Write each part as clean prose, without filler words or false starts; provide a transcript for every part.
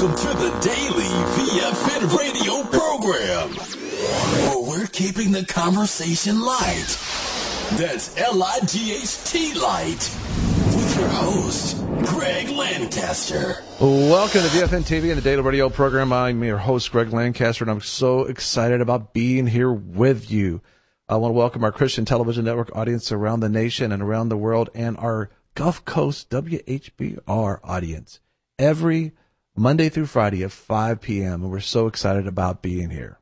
Welcome to the Daily VFN radio program, where we're keeping the conversation light. That's L-I-G-H-T light. With your host, Greg Lancaster. Welcome to VFN TV and the Daily Radio program. I'm your host, Greg Lancaster, and I'm so excited about being here with you. I want to welcome our Christian Television Network audience around the nation and around the world, and our Gulf Coast WHBR audience every Monday through Friday at 5 p.m., and we're so excited about being here.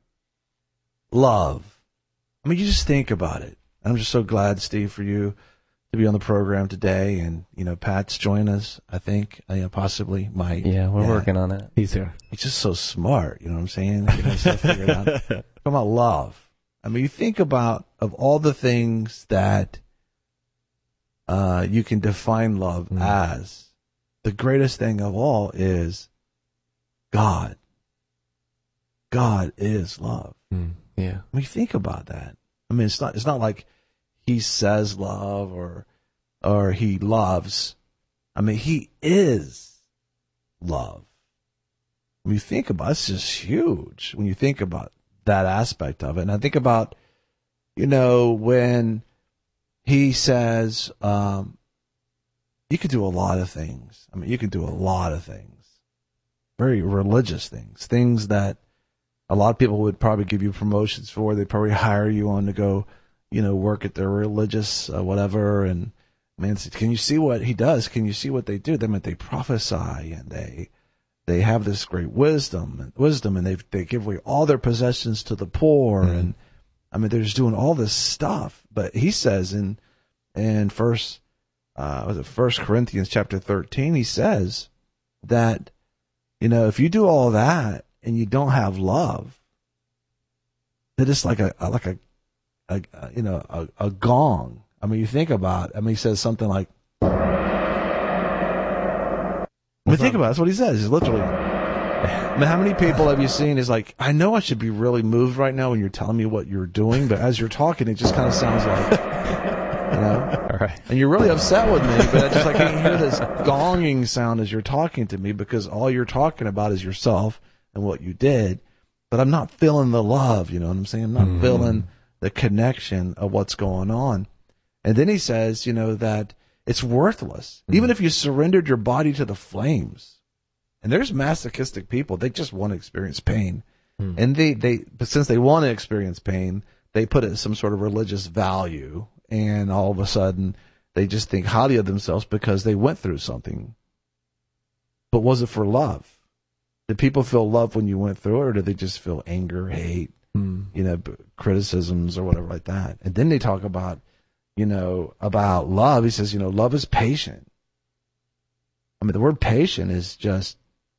Love. I mean, you just think about it. I'm just so glad, Steve, for you to be on the program today, and, you know, Pat's joined us, I think, possibly might. Yeah, we're working on it. He's here. He's just so smart, you know what I'm saying? You know, so figured out. Talking about love. I mean, you think about, of all the things that you can define love as, the greatest thing of all is God. God is love. Yeah. I mean, think about that. I mean, it's not like he says love or he loves. I mean, he is love. When you think about it, it's just huge when you think about that aspect of it. And I think about, you know, when he says, you could do a lot of things. I mean, you can do a lot of things, very religious things, things that a lot of people would probably give you promotions for. They'd probably hire you on to go, you know, work at their religious whatever. And man, can you see what he does? Can you see what they do? They prophesy, and they have this great wisdom, and they give away all their possessions to the poor. And I mean, they're just doing all this stuff. But he says in First Corinthians chapter 13, he says that, you know, if you do all that and you don't have love, that it's like a gong. I mean, you think about it. I mean, he says something like, I mean, think about it. That's what he says. He's literally, I mean, how many people have you seen is like, I know I should be really moved right now when you're telling me what you're doing, but as you're talking, it just kind of sounds like, you know, All right. and you're really upset with me, but I just like can't hear this gonging sound as you're talking to me, because all you're talking about is yourself and what you did, but I'm not feeling the love, you know what I'm saying? I'm not feeling the connection of what's going on. And then he says, you know, that it's worthless. Even if you surrendered your body to the flames. And there's masochistic people, they just want to experience pain. And but since they want to experience pain, they put it in some sort of religious value, and all of a sudden they just think highly of themselves because they went through something. But was it for love? Did people feel love when you went through it, or did they just feel anger, hate, you know, criticisms or whatever like that? And then they talk about, you know, about love. He says, you know, love is patient. I mean, the word patient is just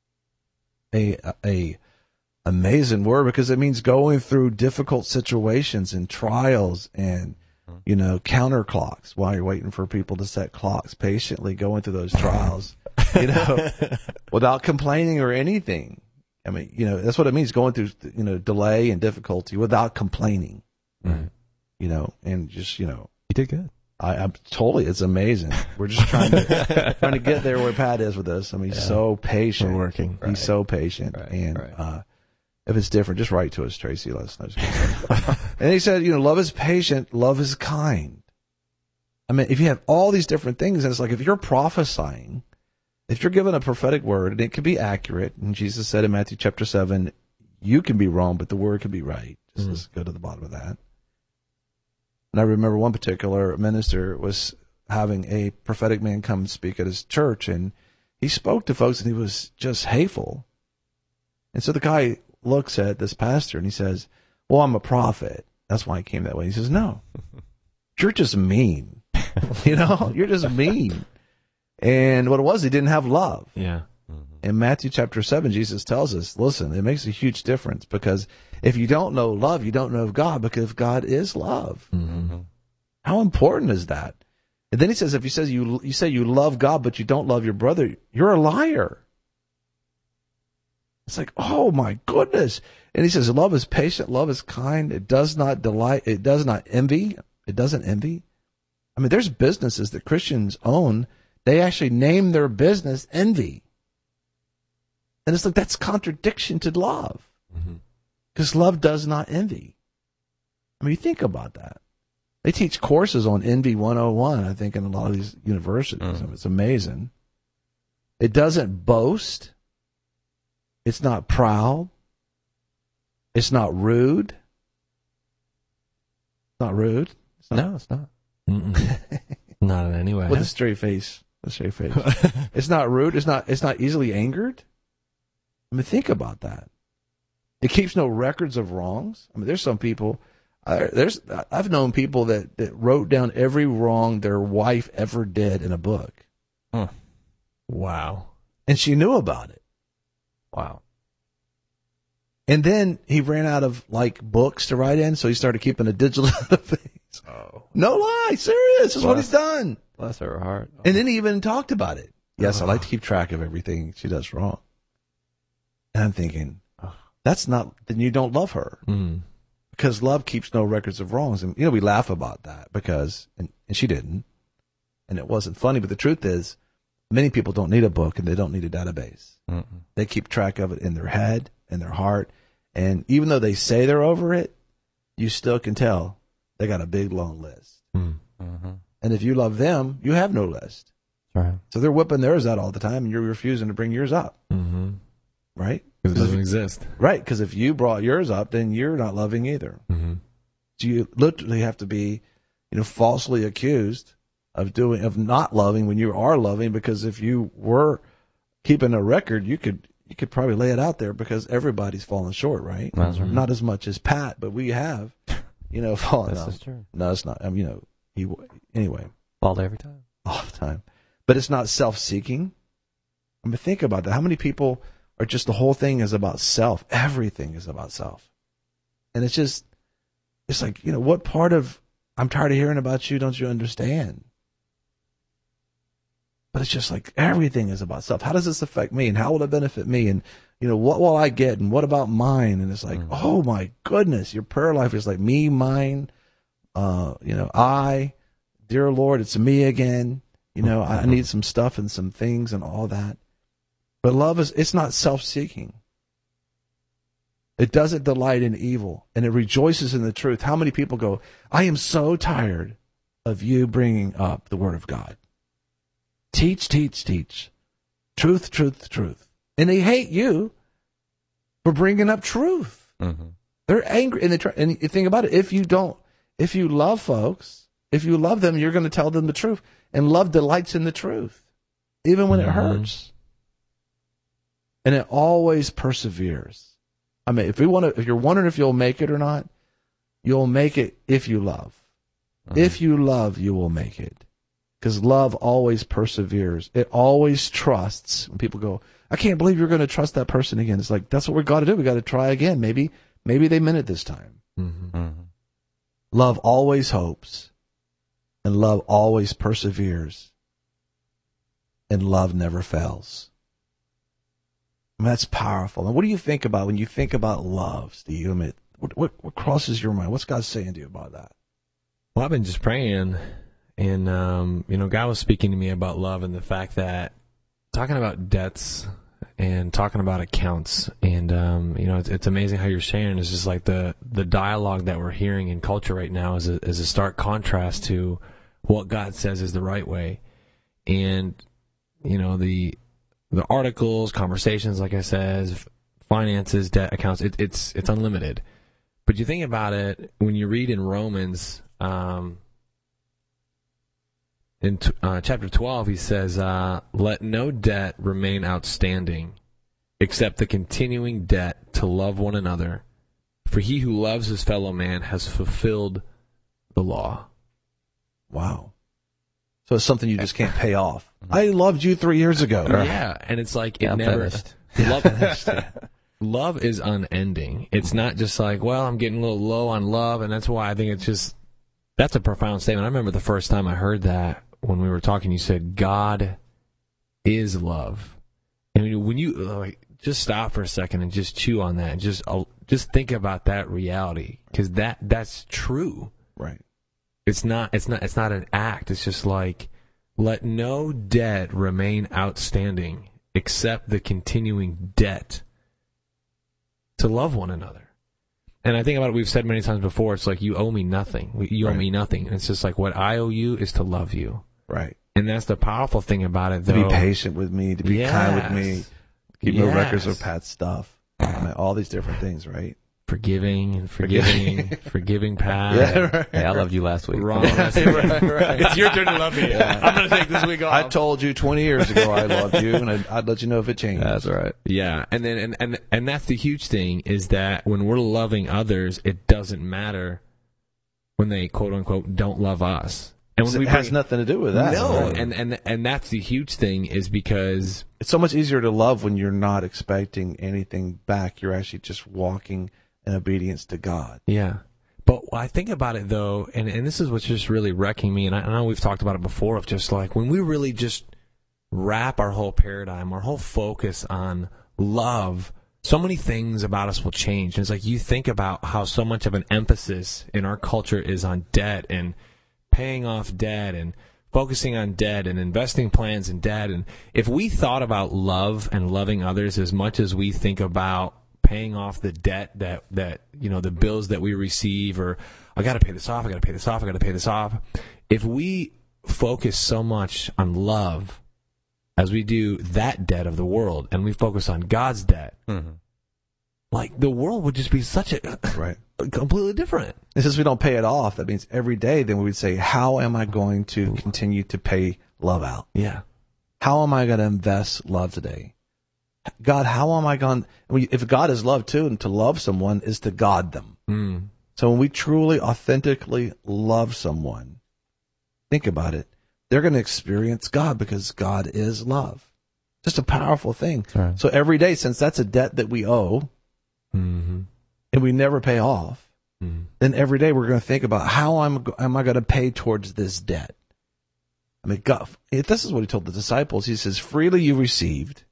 a amazing word, because it means going through difficult situations and trials and, you know, counterclocks while you're waiting for people to set clocks, patiently going through those trials, you know, without complaining or anything. I mean, you know, that's what it means, going through, you know, delay and difficulty without complaining, you know, and just, you know, You did good. I'm totally, it's amazing. We're just trying to get there where Pat is with this. I mean, he's so patient. We're working. He's so patient. If it's different, just write to us, Tracy. Let us know. And he said, you know, love is patient, love is kind. I mean, if you have all these different things, and it's like, if you're prophesying, if you're given a prophetic word, and it can be accurate, and Jesus said in Matthew chapter 7, you can be wrong, but the word can be right. Just let's go to the bottom of that. And I remember one particular minister was having a prophetic man come speak at his church, and he spoke to folks, and he was just hateful. And so the guy looks at this pastor, and he says, well, I'm a prophet. That's why I came that way. He says, no, you're just mean. You know, you're just mean. And what it was, he didn't have love. Yeah. In Matthew chapter 7, Jesus tells us, listen, it makes a huge difference, because if you don't know love, you don't know God, because God is love. How important is that? And then he says, if you say you love God, but you don't love your brother, you're a liar. It's like, oh my goodness. And he says, love is patient, love is kind, it does not delight, it does not envy, it doesn't envy. I mean, there's businesses that Christians own, they actually name their business envy. And it's like, that's contradiction to love. Mm-hmm. Because love does not envy. I mean, think about that. They teach courses on Envy 101, I think, in a lot of these universities. Mm-hmm. I mean, it's amazing. It doesn't boast. It's not proud. It's not rude. It's not rude. It's not, No, it's not. Not in any way. with a straight face. A straight face. It's not rude. It's not easily angered. I mean, think about that. It keeps no records of wrongs. I mean, there's some people. I've known people that wrote down every wrong their wife ever did in a book. Huh. Wow. And she knew about it. Wow. And then he ran out of like books to write in, so he started keeping a digital database. Oh. No lie, serious. This is what he's done. Bless her heart. Oh. And then he even talked about it. Yes, I like to keep track of everything she does wrong. And I'm thinking, then you don't love her. Mm. Because love keeps no records of wrongs. And, we laugh about that because, and she didn't, and it wasn't funny, but the truth is, many people don't need a book and they don't need a database. Mm-mm. They keep track of it in their head, in their heart, and even though they say they're over it, you still can tell they got a big, long list. Mm-hmm. And if you love them, you have no list. Right. So they're whipping theirs out all the time, and you're refusing to bring yours up. Mm-hmm. Right? Because it doesn't exist. Right, because if you brought yours up, then you're not loving either. Mm-hmm. So you literally have to be, falsely accused of not loving when you are loving, because if you were keeping a record, you could probably lay it out there, because everybody's fallen short, right? That's right. Not as much as Pat, but we have, fallen. This is true. No, it's not. Anyway, Fall every time. all the time. But it's not self-seeking. I mean, think about that. How many people are just, the whole thing is about self? Everything is about self. And it's like, what part of, I'm tired of hearing about you, don't you understand? But it's just like, everything is about self. How does this affect me? And how will it benefit me? And, what will I get? And what about mine? And it's like, oh my goodness, your prayer life is like me, mine, I, dear Lord, it's me again. I need some stuff and some things and all that. But love it's not self-seeking. It doesn't delight in evil, and it rejoices in the truth. How many people go, I am so tired of you bringing up the Word of God. Teach, teach, teach. Truth, truth, truth. And they hate you for bringing up truth. Mm-hmm. They're angry. And you think about it, if you love folks, if you love them, you're going to tell them the truth. And love delights in the truth, even when it hurts. And it always perseveres. I mean, if you're wondering if you'll make it or not, you'll make it if you love. Mm-hmm. If you love, you will make it. Because love always perseveres. It always trusts. When people go, I can't believe you're going to trust that person again. It's like, that's what we've got to do. We've got to try again. Maybe they meant it this time. Mm-hmm. Mm-hmm. Love always hopes. And love always perseveres. And love never fails. I mean, that's powerful. And what do you think about when you think about love, Steve? I mean, what crosses your mind? What's God saying to you about that? Well, I've been just praying, and God was speaking to me about love and the fact that talking about debts and talking about accounts, and it's amazing how you're sharing. It's just like the dialogue that we're hearing in culture right now is a stark contrast to what God says is the right way, and the articles, conversations, like I said, finances, debt, accounts, it's unlimited. But you think about it, when you read in Romans, in chapter 12, he says, let no debt remain outstanding, except the continuing debt to love one another. For he who loves his fellow man has fulfilled the law. Wow. So it's something you just can't pay off. I loved you 3 years ago. Yeah, and it's like it never. Love is unending. It's not just like, well, I'm getting a little low on love, and that's why I think that's a profound statement. I remember the first time I heard that when we were talking. You said, "God is love," and when you just stop for a second and just chew on that, and just think about that reality, because that's true. Right. It's not an act. It's just like, let no debt remain outstanding, accept the continuing debt to love one another. And I think about it, we've said many times before, it's like, you owe me nothing. You owe me nothing. And it's just like, what I owe you is to love you. Right. And that's the powerful thing about it, though. To be patient with me, to be kind with me, keep no records of past stuff. I mean, all these different things, right? Forgiving Pat. Yeah, right, hey, I loved you last week. Wrong. Right. It's your turn to love me. Yeah. I'm going to take this week off. I told you 20 years ago I loved you, and I'd let you know if it changed. That's right. Yeah, and then and that's the huge thing, is that when we're loving others, it doesn't matter when they quote unquote don't love us. And when it has nothing to do with that. No, right? and that's the huge thing, is because it's so much easier to love when you're not expecting anything back. You're actually just walking in obedience to God. Yeah. But I think about it, though, and this is what's just really wrecking me, and I know we've talked about it before, of just like when we really just wrap our whole paradigm, our whole focus on love, so many things about us will change. And it's like, you think about how so much of an emphasis in our culture is on debt and paying off debt and focusing on debt and investing plans in debt. And if we thought about love and loving others as much as we think about paying off the debt that the bills that we receive, or I got to pay this off, I got to pay this off, I got to pay this off. If we focus so much on love as we do that debt of the world, and we focus on God's debt, like the world would just be such a completely different. And since we don't pay it off, that means every day then we would say, how am I going to continue to pay love out? Yeah. How am I going to invest love today? God, how am I going? If God is love too, and to love someone is to God them. So when we truly, authentically love someone, think about it. They're going to experience God, because God is love. Just a powerful thing. Right. So every day, since that's a debt that we owe, and we never pay off, then every day we're going to think about, how am I going to pay towards this debt? I mean, God, this is what he told the disciples. He says, freely you received,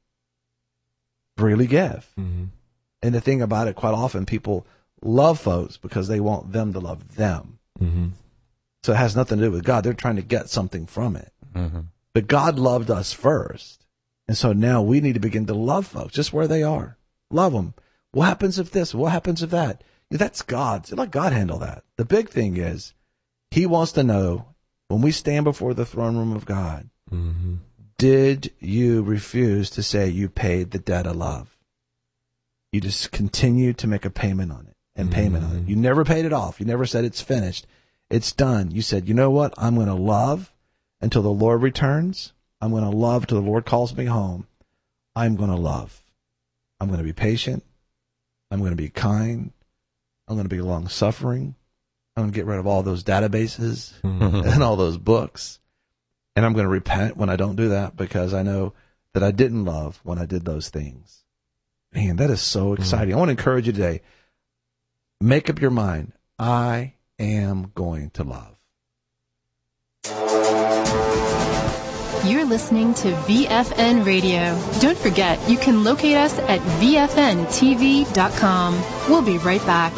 freely give. And the thing about it, quite often people love folks because they want them to love them. So it has nothing to do with God. They're trying to get something from it. But God loved us first. And so now we need to begin to love folks just where they are. Love them. What happens if this? What happens if that? That's God. So let God handle that. The big thing is, he wants to know, when we stand before the throne room of God, did you refuse to say you paid the debt of love? You just continued to make a payment on it and payment on it. You never paid it off. You never said it's finished. It's done. You said, you know what? I'm going to love until the Lord returns. I'm going to love till the Lord calls me home. I'm going to love. I'm going to be patient. I'm going to be kind. I'm going to be long-suffering. I'm going to get rid of all those databases and all those books. And I'm going to repent when I don't do that, because I know that I didn't love when I did those things. Man, that is so exciting. I want to encourage you today. Make up your mind. I am going to love. You're listening to VFN Radio. Don't forget, you can locate us at VFNTV.com. We'll be right back.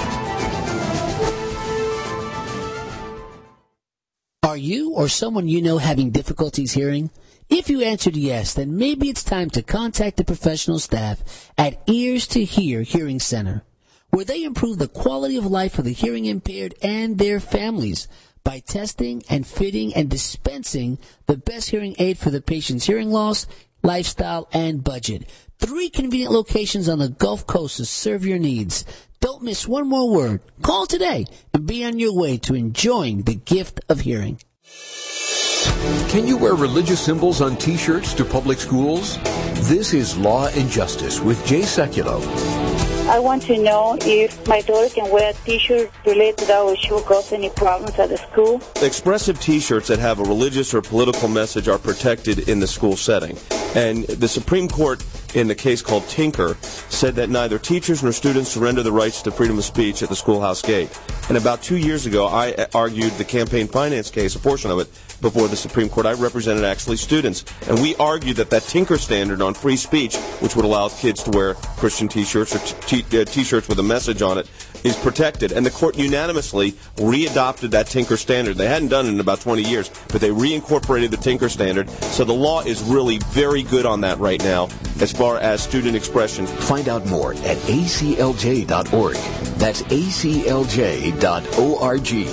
Are you or someone you know having difficulties hearing? If you answered yes, then maybe it's time to contact the professional staff at Ears to Hear Hearing Center, where they improve the quality of life for the hearing impaired and their families by testing and fitting and dispensing the best hearing aid for the patient's hearing loss, lifestyle, and budget. 3 convenient locations on the Gulf Coast to serve your needs. Don't miss one more word. Call today and be on your way to enjoying the gift of hearing. Can you wear religious symbols on T-shirts to public schools? This is Law and Justice with Jay Sekulow. I want to know if my daughter can wear a T-shirt related to that, or she will cause any problems at the school. Expressive T-shirts that have a religious or political message are protected in the school setting. And the Supreme Court in the case called Tinker, said that neither teachers nor students surrender the rights to freedom of speech at the schoolhouse gate. And about 2 years ago, I argued the campaign finance case, a portion of it, before the Supreme Court. I represented actually students. And we argued that Tinker standard on free speech, which would allow kids to wear Christian T-shirts or T-shirts with a message on it, is protected. And the court unanimously readopted that Tinker standard. They hadn't done it in about 20 years, but they reincorporated the Tinker standard. So the law is really very good on that right now as far as student expression. Find out more at aclj.org. That's aclj.org.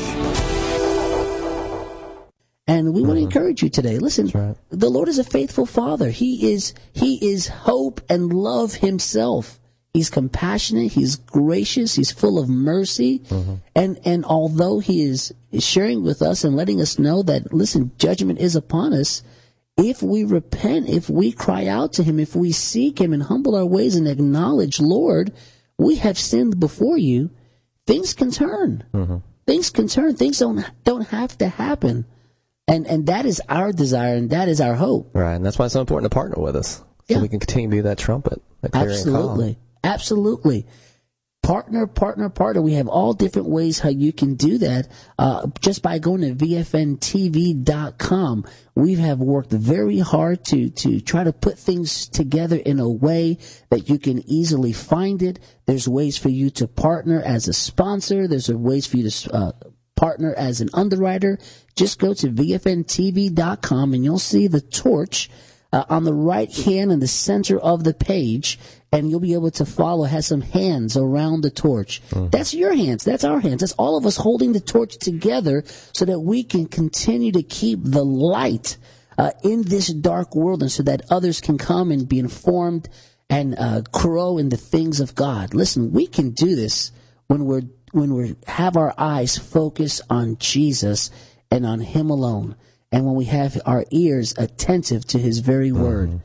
And we want to encourage you today. Listen, the Lord is a faithful Father. He is hope and love himself. He's compassionate. He's gracious. He's full of mercy. And although he is sharing with us and letting us know that, listen, judgment is upon us, if we repent, if we cry out to him, if we seek him and humble our ways and acknowledge, Lord, we have sinned before you, things can turn. Things can turn. Things don't have to happen. And that is our desire, and that is our hope. Right, and that's why it's so important to partner with us, so we can continue to be that trumpet, that clarion call. Absolutely. Partner. We have all different ways how you can do that. Just by going to VFNTV.com. We have worked very hard to try to put things together in a way that you can easily find it. There's ways for you to partner as a sponsor. There's ways for you to partner as an underwriter. Just go to VFNTV.com and you'll see the torch on the right hand in the center of the page, and you'll be able to follow. It has some hands around the torch. That's your hands. That's our hands. That's all of us holding the torch together so that we can continue to keep the light in this dark world, and so that others can come and be informed and grow in the things of God. Listen, we can do this when we have our eyes focused on Jesus and on him alone, and when we have our ears attentive to his very word.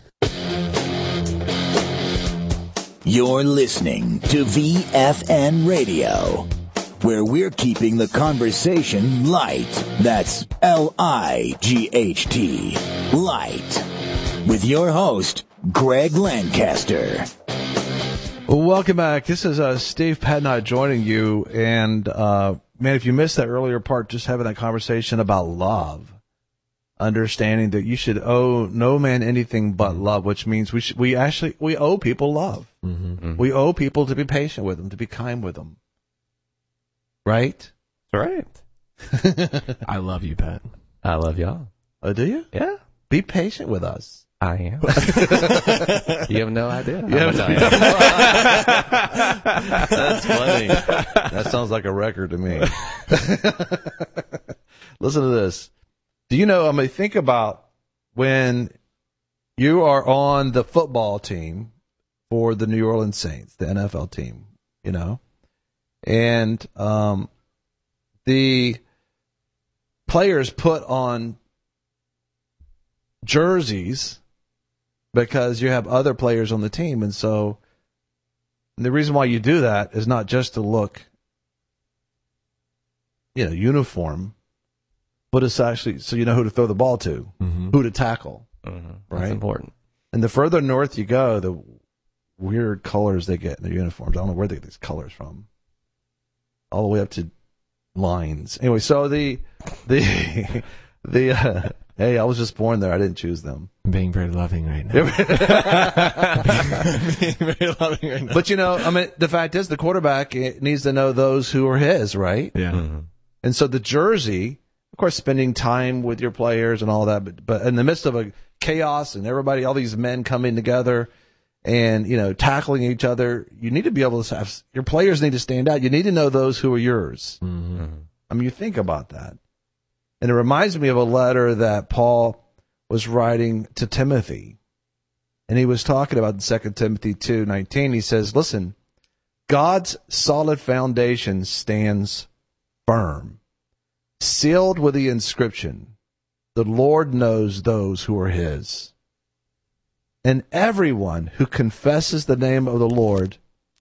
You're listening to VFN Radio, where we're keeping the conversation light. That's L-I-G-H-T, light. With your host, Greg Lancaster. Welcome back. This is Steve Padnott joining you. And, man, if you missed that earlier part, just having that conversation about love, understanding that you should owe no man anything but love, which means we owe people love. We owe people to be patient with them, to be kind with them. Right? Right. I love you, Pat. I love y'all. Oh, do you? Yeah. Be patient with us. I am. You have no idea. That's funny. That sounds like a record to me. Listen to this. Do you know, think about when you are on the football team for the New Orleans Saints, the NFL team, and the players put on jerseys because you have other players on the team. And so the reason why you do that is not just to look, uniform, but it's actually so you know who to throw the ball to, who to tackle. Right? That's important. And the further north you go, the weird colors they get in their uniforms. I don't know where they get these colors from. All the way up to lines. Anyway, so the hey, I was just born there. I didn't choose them. I'm being very loving right now. Being very loving right now. But the fact is, the quarterback needs to know those who are his, right? Yeah. And so the jersey, of course, spending time with your players and all that, but in the midst of a chaos and everybody, all these men coming together and tackling each other, you need to be able to have your players need to stand out. You need to know those who are yours. You think about that. And it reminds me of a letter that Paul was writing to Timothy. And he was talking about in 2 Timothy 2:19. He says, listen, God's solid foundation stands firm, sealed with the inscription, the Lord knows those who are his. And everyone who confesses the name of the Lord,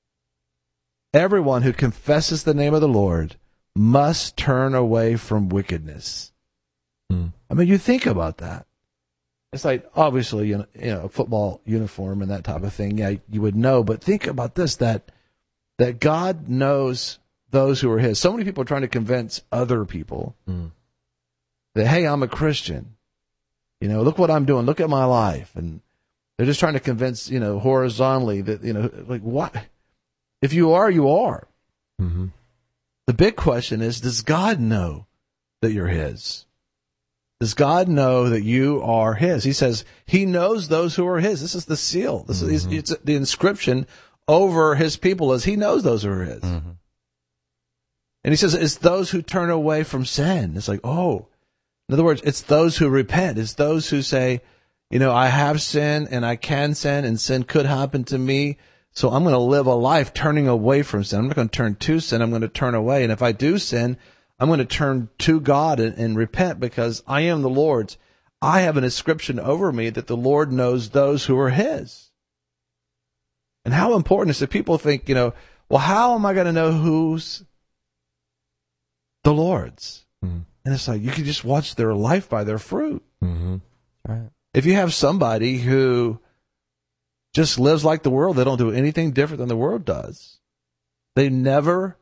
must turn away from wickedness. You think about that. It's like, obviously, a football uniform and that type of thing. Yeah, you would know. But think about this, that God knows those who are his. So many people are trying to convince other people that, hey, I'm a Christian. Look what I'm doing. Look at my life. And they're just trying to convince, horizontally that, like what? If you are, you are. Mm-hmm. The big question is, does God know that you're his? Does God know that you are his? He says he knows those who are his. This is the seal. This is it's the inscription over his people, as he knows those who are his. Mm-hmm. And he says it's those who turn away from sin. It's like, oh, in other words, it's those who repent. It's those who say, I have sinned and I can sin and sin could happen to me. So I'm going to live a life turning away from sin. I'm not going to turn to sin. I'm going to turn away. And if I do sin, I'm going to turn to God and repent, because I am the Lord's. I have an inscription over me that the Lord knows those who are his. And how important is it? People think, well, how am I going to know who's the Lord's? Mm-hmm. And it's like, you can just watch their life by their fruit. Mm-hmm. Right. If you have somebody who just lives like the world, they don't do anything different than the world does. They never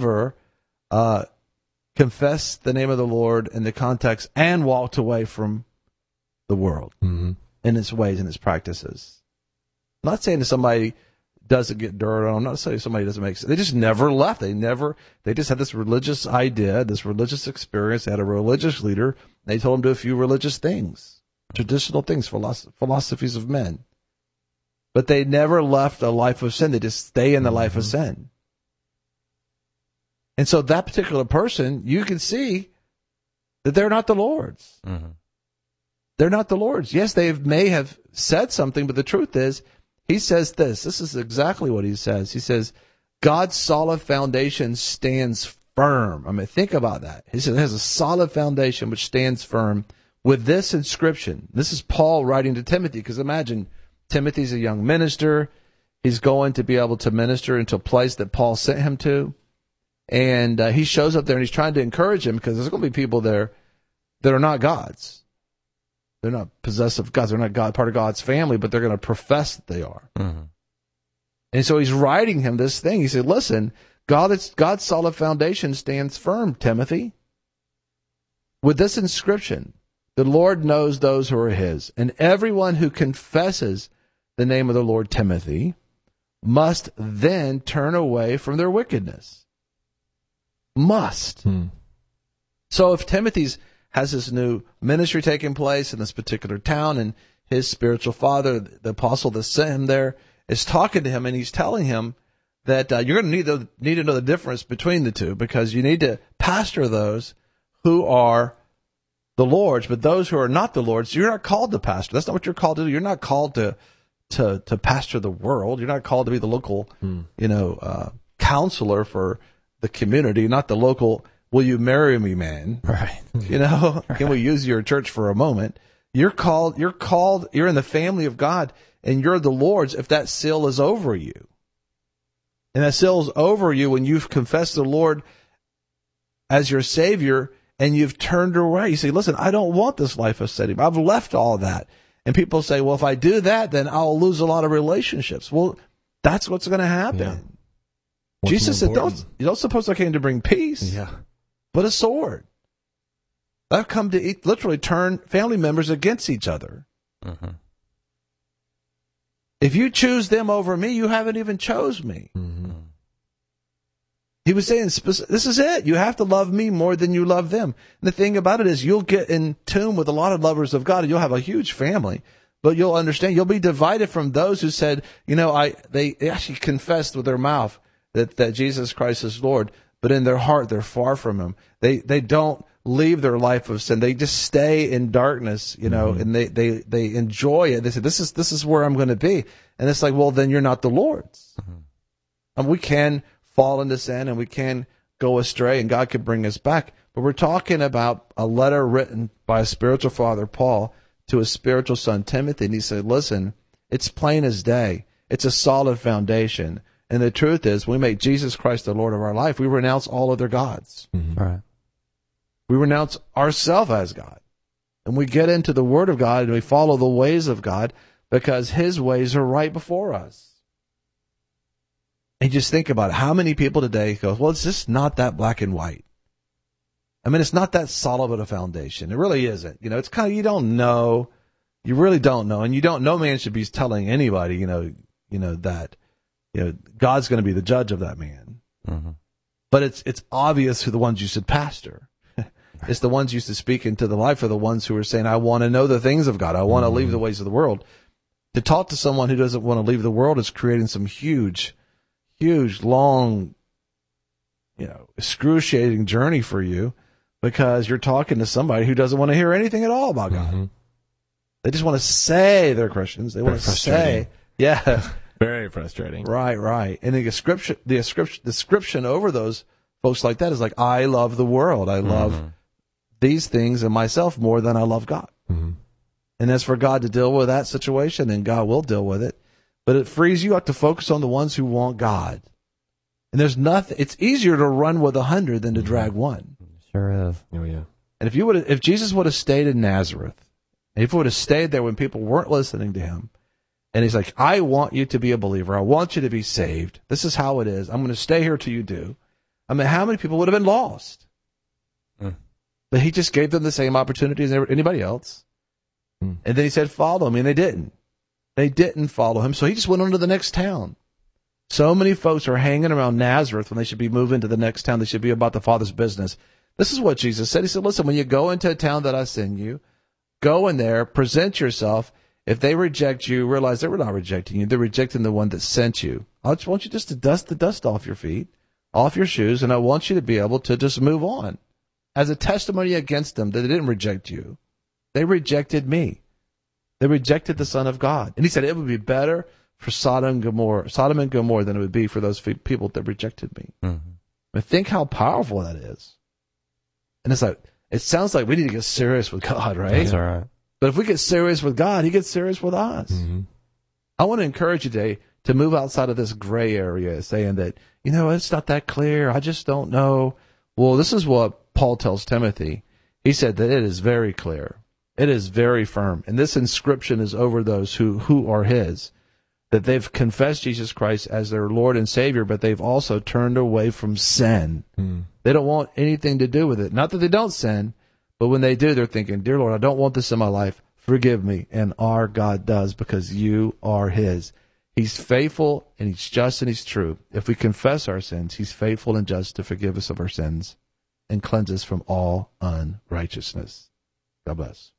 confess the name of the Lord in the context and walked away from the world Mm-hmm. in its ways and its practices. I'm not saying that somebody doesn't get dirt on. I'm not saying somebody doesn't make sense. They just never left. They just had this religious idea, this religious experience. They had a religious leader. They told them to do a few religious things, traditional things, philosophies of men. But they never left a life of sin. They just stay in the life of sin. And so that particular person, you can see that they're not the Lord's. Mm-hmm. They're not the Lord's. Yes, they may have said something, but the truth is, he says this. This is exactly what he says. He says, God's solid foundation stands firm. I mean, think about that. He says it has a solid foundation which stands firm with this inscription. This is Paul writing to Timothy, because imagine, Timothy's a young minister. He's going to be able to minister into a place that Paul sent him to. And he shows up there and he's trying to encourage him, because there's going to be people there that are not God's. They're not possessive gods. They're not part of God's family, but they're going to profess that they are. Mm-hmm. And so he's writing him this thing. He said, listen, God's solid foundation stands firm, Timothy. With this inscription, the Lord knows those who are his, and everyone who confesses the name of the Lord, Timothy, must then turn away from their wickedness. Must. So if Timothy's has this new ministry taking place in this particular town, and his spiritual father, the apostle that sent him there, is talking to him, and he's telling him that you're going to need to know the difference between the two, because you need to pastor those who are the Lord's, but those who are not the Lord's, you're not called to pastor. That's not what you're called to do. You're not called to pastor the world. You're not called to be the local, counselor for the community, not the local, will you marry me, man? Right. Can we use your church for a moment? You're called, you're in the family of God, and you're the Lord's if that seal is over you. And that seal is over you when you've confessed the Lord as your Savior and you've turned away. You say, listen, I don't want this life of sin. I've left all that. And people say, well, if I do that, then I'll lose a lot of relationships. Well, that's what's going to happen. Yeah. Jesus said, you don't suppose I came to bring peace, but a sword. I've come to literally turn family members against each other. Mm-hmm. If you choose them over me, you haven't even chose me. Mm-hmm. He was saying, this is it. You have to love me more than you love them. And the thing about it is, you'll get in tune with a lot of lovers of God, and you'll have a huge family. But you'll understand, you'll be divided from those who said, they actually confessed with their mouth that Jesus Christ is Lord, but in their heart, they're far from him. They don't leave their life of sin. They just stay in darkness, and they enjoy it. They say, this is where I'm going to be. And it's like, well, then you're not the Lord's. Mm-hmm. And we can fall into sin and we can go astray, and God can bring us back. But we're talking about a letter written by a spiritual father, Paul, to his spiritual son, Timothy. And he said, listen, it's plain as day. It's a solid foundation. And the truth is, we make Jesus Christ the Lord of our life. We renounce all other gods. Mm-hmm. Right. We renounce ourselves as God. And we get into the Word of God and we follow the ways of God because His ways are right before us. And just think about it. How many people today go, well, it's just not that black and white. I mean, it's not that solid of a foundation. It really isn't. It's kind of, you don't know. You really don't know. And no man should be telling anybody, that, God's going to be the judge of that man. Mm-hmm. But it's obvious who the ones you should pastor. It's the ones you should speak into the life, are the ones who are saying, I want to know the things of God. I want to leave the ways of the world. To talk to someone who doesn't want to leave the world is creating some huge, long, excruciating journey for you, because you're talking to somebody who doesn't want to hear anything at all about God. Mm-hmm. They just want to say they're Christians. They want to say, very frustrating. Right. And the description over those folks like that is like, I love the world. I love these things and myself more than I love God. Mm-hmm. And as for God to deal with that situation, and God will deal with it, but it frees you up to focus on the ones who want God. And there's nothing, it's easier to run with 100 than to drag one. Sure is. Oh, yeah. And if Jesus would have stayed in Nazareth, and if he would have stayed there when people weren't listening to him, and he's like, I want you to be a believer. I want you to be saved. This is how it is. I'm going to stay here till you do. I mean, how many people would have been lost? But he just gave them the same opportunity as anybody else. And then he said, follow me, and they didn't. They didn't follow him, so he just went on to the next town. So many folks are hanging around Nazareth when they should be moving to the next town. They should be about the Father's business. This is what Jesus said. He said, listen, when you go into a town that I send you, go in there, present yourself. If they reject you, realize they were not rejecting you. They're rejecting the one that sent you. I just want you just to dust the dust off your feet, off your shoes, and I want you to be able to just move on. As a testimony against them that they didn't reject you. They rejected me. They rejected the Son of God. And he said it would be better for Sodom and Gomorrah than it would be for those people that rejected me. Mm-hmm. But think how powerful that is. And it's like, it sounds like we need to get serious with God, right? That's all right. But if we get serious with God, he gets serious with us. Mm-hmm. I want to encourage you today to move outside of this gray area, saying that, it's not that clear. I just don't know. Well, this is what Paul tells Timothy. He said that it is very clear. It is very firm. And this inscription is over those who are his, that they've confessed Jesus Christ as their Lord and Savior, but they've also turned away from sin. They don't want anything to do with it. Not that they don't sin, but when they do, they're thinking, dear Lord, I don't want this in my life. Forgive me. And our God does, because you are his. He's faithful and he's just and he's true. If we confess our sins, he's faithful and just to forgive us of our sins and cleanse us from all unrighteousness. God bless.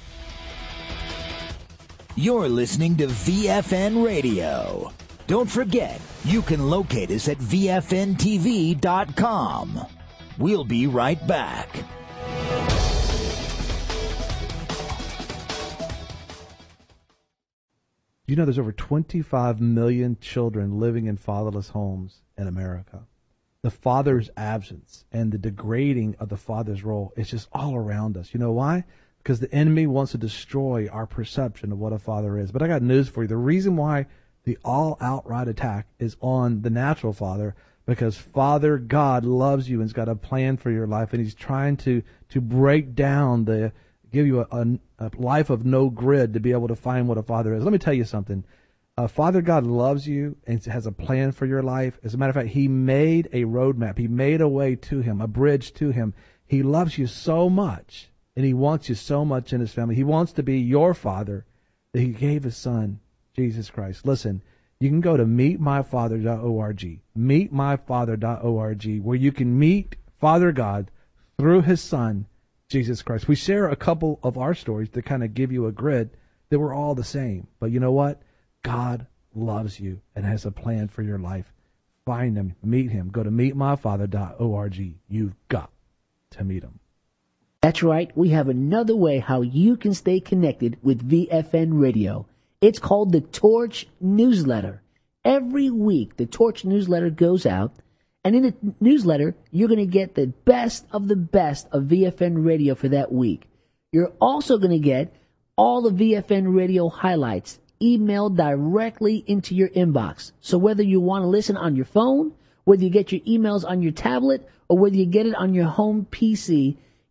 You're listening to VFN Radio. Don't forget, you can locate us at VFNTV.com. We'll be right back. You know, there's over 25 million children living in fatherless homes in America. The father's absence and the degrading of the father's role is just all around us. You know why? Because the enemy wants to destroy our perception of what a father is. But I got news for you. The reason why the all-outright attack is on the natural father, because Father God loves you and's got a plan for your life, and he's trying to break down give you a life of no grid to be able to find what a father is. Let me tell you something. Father God loves you and has a plan for your life. As a matter of fact, he made a roadmap. He made a way to him, a bridge to him. He loves you so much, and he wants you so much in his family. He wants to be your father, that he gave his son, Jesus Christ. Listen, you can go to meetmyfather.org, meetmyfather.org, where you can meet Father God through his son, Jesus Christ. We share a couple of our stories to kind of give you a grid that we're all the same. But you know what? God loves you and has a plan for your life. Find him, meet him. Go to meetmyfather.org. You've got to meet him. That's right. We have another way how you can stay connected with VFN Radio. It's called the Torch Newsletter. Every week, the Torch Newsletter goes out. And in the newsletter, you're going to get the best of VFN Radio for that week. You're also going to get all the VFN Radio highlights emailed directly into your inbox. So whether you want to listen on your phone, whether you get your emails on your tablet, or whether you get it on your home PC,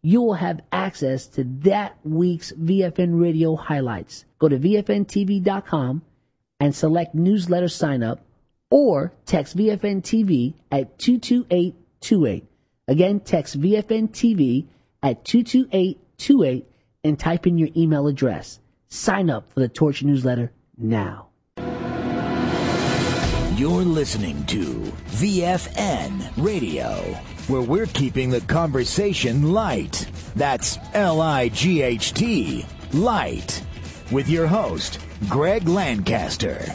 you will have access to that week's VFN radio highlights. Go to VFNTV.com and select newsletter sign up, or text VFN TV at 22828. Again, text VFN TV at 22828 and type in your email address. Sign up for the Torch newsletter now. You're listening to VFN Radio, where we're keeping the conversation light. That's L-I-G-H-T, light. With your host, Greg Lancaster.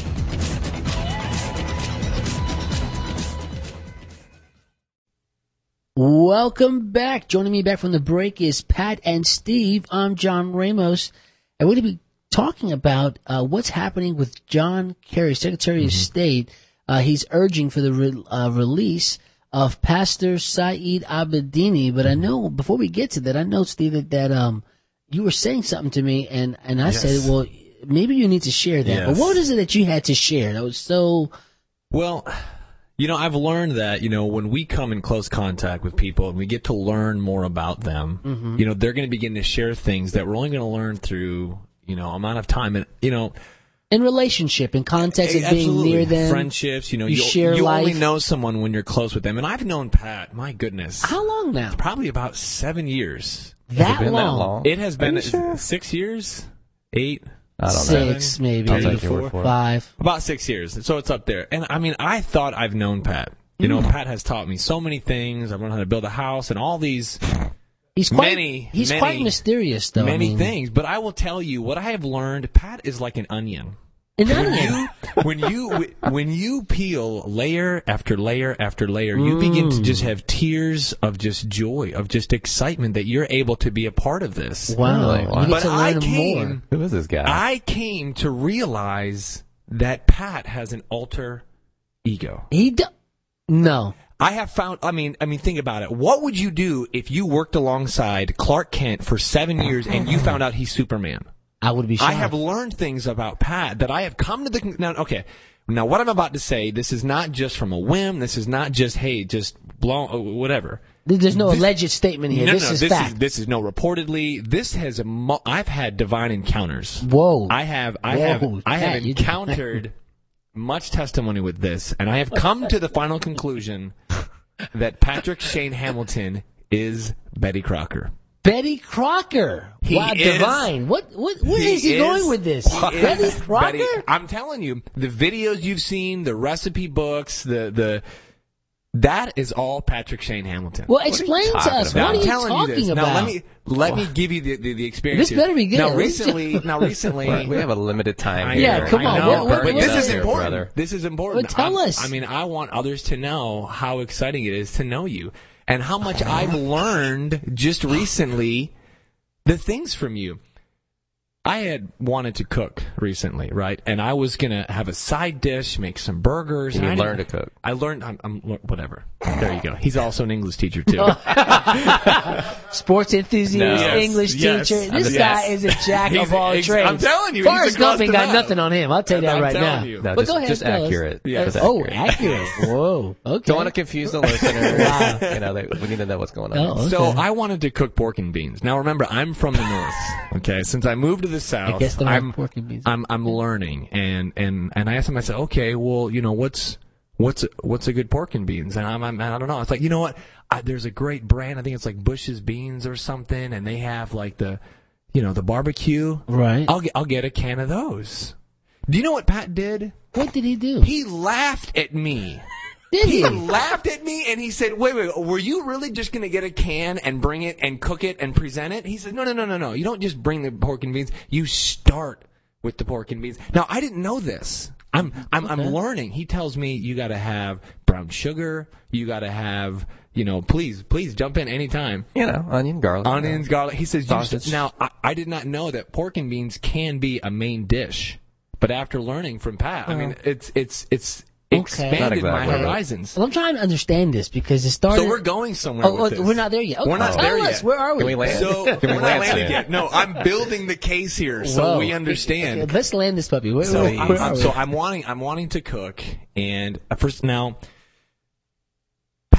Welcome back. Joining me back from the break is Pat and Steve. I'm John Ramos. And we're going to be talking about what's happening with John Kerry, Secretary of State. He's urging for the release of Pastor Saeed Abedini. But I know, before we get to that, I know, Steve, that you were saying something to me, and I said, well, maybe you need to share that. Yes. But what is it that you had to share that was so... Well, I've learned that, when we come in close contact with people and we get to learn more about them, they're going to begin to share things that we're only going to learn through, amount of time. And, in relationship, in context of being near them. Friendships, you share you life. only know someone when you're close with them. And I've known Pat, my goodness. How long now? Probably about 7 years. That long? It has been 6 years? 8? I don't know. 6, maybe. I'll take your word for it. 5. About 6 years. So it's up there. And I thought I've known Pat. Pat has taught me so many things. I've learned how to build a house and all these He's quite mysterious, though. Many things. But I will tell you, what I have learned, Pat is like an onion. An onion? When you peel layer after layer after layer, you begin to just have tears of just joy, of just excitement that you're able to be a part of this. Wow. Really? Wow. You get But to learn more. Who is this guy? I came to realize that Pat has an alter ego. No. I have found, think about it. What would you do if you worked alongside Clark Kent for 7 years and you found out he's Superman? I would be shocked. I have learned things about Pat that I have come to the now what I'm about to say, this is not just from a whim. This is not just, hey, just blow, whatever. There's no alleged statement here. This is fact. This is no reportedly. This has I've had divine encounters. Whoa. I have encountered much testimony with this, and I have come to the final conclusion that Patrick Shane Hamilton is Betty Crocker. Betty Crocker. Wow, divine. Where is he going with this? Betty Crocker? I'm telling you, the videos you've seen, the recipe books, that is all Patrick Shane Hamilton. Well, explain to us. What are you talking about? Now, let me give you the experience. This better be good. Now, recently, we have a limited time. Yeah, come on. But this is here, important. brother. This is important. Well, tell us. I want others to know how exciting it is to know you and how much I've learned just recently. The things from you. I had wanted to cook recently, right? And I was going to have a side dish, make some burgers. And you learned to cook. I learned, whatever. There you go. He's also an English teacher, too. Sports enthusiast, English teacher. This guy is a jack of all trades. I'm telling you. Forrest Gump ain't got nothing on him. I'll tell you that right now. No, but go ahead. Just accurate. Yes. Accurate. Whoa. Okay. Don't want to confuse the listeners. Wow. We need to know what's going on. Oh, okay. So I wanted to cook pork and beans. Now remember, I'm from the north. Okay, since I moved to the south, I guess pork and beans. I'm learning, and I asked him. I said, okay, well, what's a good pork and beans? And I don't know. It's like, you know what? There's a great brand. I think it's like Bush's Beans or something, and they have like the barbecue. Right. I'll get a can of those. Do you know what Pat did? What did he do? He laughed at me. Did he laughed at me and he said, wait, were you really just going to get a can and bring it and cook it and present it? He said, no. You don't just bring the pork and beans. You start with the pork and beans. Now, I didn't know this. I'm learning. He tells me you got to have brown sugar. You got to have, please jump in anytime. Onions, garlic. He says, now, I did not know that pork and beans can be a main dish. But after learning from Pat, it's expanded my horizons. Well, I'm trying to understand this because it started. So we're going somewhere with this. We're not there yet. Okay. We're not there yet. Where are we? Can we land? We're not landed yet. No, I'm building the case here so we understand. Okay, let's land this puppy. So I'm wanting to cook, and first now,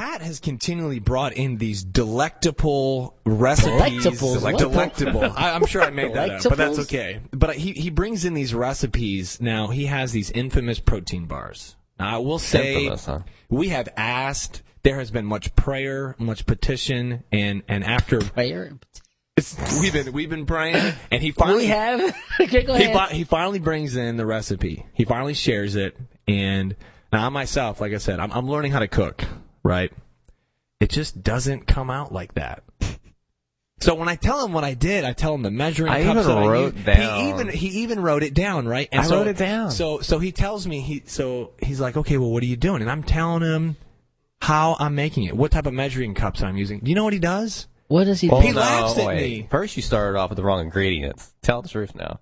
Pat has continually brought in these delectable recipes. Delectable. I'm sure I made that up, but that's okay. But he brings in these recipes. Now, he has these infamous protein bars. Now, I will say, we have asked, there has been much prayer, much petition, and after... Prayer? We've been praying, and he finally... We have? Okay, go ahead. He finally brings in the recipe. He finally shares it, and now I myself, like I said, I'm learning how to cook, right? It just doesn't come out like that. So when I tell him what I did, I tell him the measuring cups that I used. He even wrote it down, right? And I wrote it down. So he tells me, he's like, okay, well, what are you doing? And I'm telling him how I'm making it, what type of measuring cups I'm using. Do you know what he does? What does he do? He laughs at me. First, you started off with the wrong ingredients. Tell the truth now.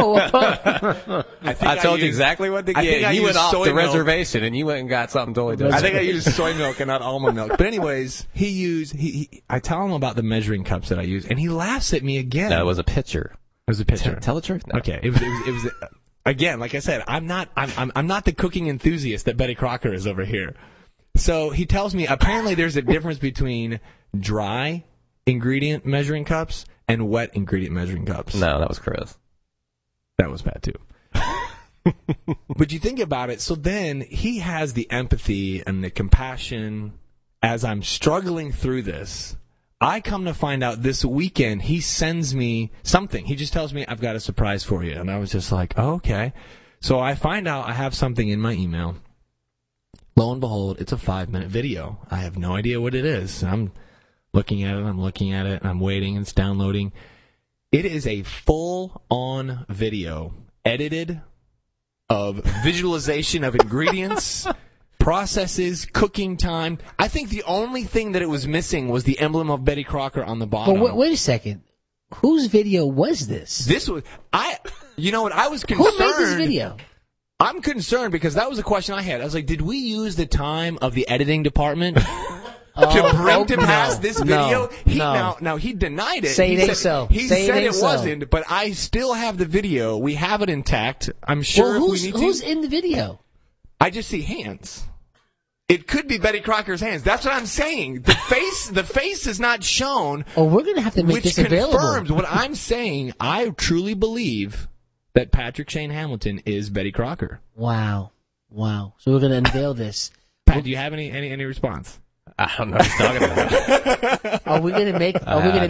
I told you exactly what to get. You went off the reservation, and you went and got something totally different. I think I used soy milk and not almond milk. But anyways, I tell him about the measuring cups that I use, and he laughs at me again. No, it was a pitcher. It was a pitcher. Tell the truth now. Okay, it was again, like I said, I'm not the cooking enthusiast that Betty Crocker is over here. So he tells me apparently there's a difference between dry ingredient measuring cups and wet ingredient measuring cups. No, that was Chris. That was bad too. But you think about it, so then he has the empathy and the compassion as I'm struggling through this. I come to find out this weekend he sends me something. He just tells me, I've got a surprise for you. And I was just like, oh, okay. So I find out I have something in my email. Lo and behold, it's a 5-minute video. I have no idea what it is. I'm looking at it, and I'm waiting, and it's downloading. It is a full-on video, edited, of visualization of ingredients, processes, cooking time. I think the only thing that it was missing was the emblem of Betty Crocker on the bottom. But wait a second. Whose video was this? This was... You know what? I was concerned... Who made this video? I'm concerned because that was a question I had. I was like, did we use the time of the editing department... to bring to pass this video? Now, he denied it. Say it ain't so. He said it wasn't, but I still have the video. We have it intact. I'm sure if we need to. Who's in the video? I just see hands. It could be Betty Crocker's hands. That's what I'm saying. The face is not shown. Oh, we're going to have to make this available. Which confirms what I'm saying. I truly believe that Patrick Shane Hamilton is Betty Crocker. Wow. So we're going to unveil this. Pat, do you have any response? I don't know what you're talking about. Are we gonna make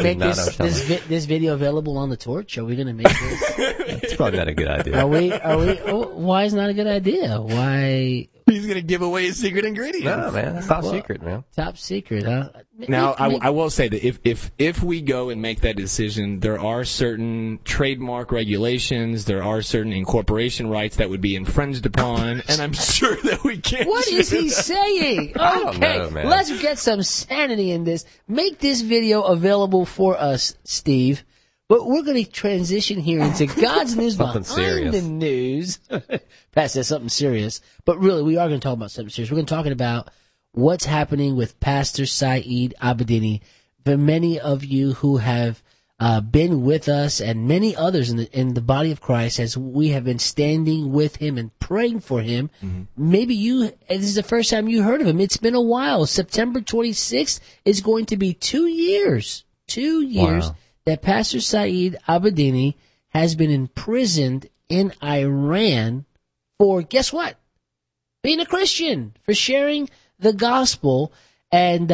this video available on the Torch? Are we gonna make this? It's probably not a good idea. Are we? Why is it not a good idea? Why? He's gonna give away his secret ingredients. No, man, that's top secret, man. Top secret, huh? Now, I will say that if we go and make that decision, there are certain trademark regulations, there are certain incorporation rights that would be infringed upon, and I'm sure that we can't. What is he saying? Okay, I don't know, man. Let's get some sanity in this. Make this video available for us, Steve. But we're going to transition here into God's news behind the news. Pat says something serious, but really we are going to talk about something serious. We're going to talk about what's happening with Pastor Saeed Abedini. For many of you who have been with us and many others in the body of Christ, as we have been standing with him and praying for him, maybe this is the first time you heard of him. It's been a while. September 26th is going to be 2 years. 2 years. Wow. That Pastor Saeed Abedini has been imprisoned in Iran for, guess what? Being a Christian, for sharing the gospel. And,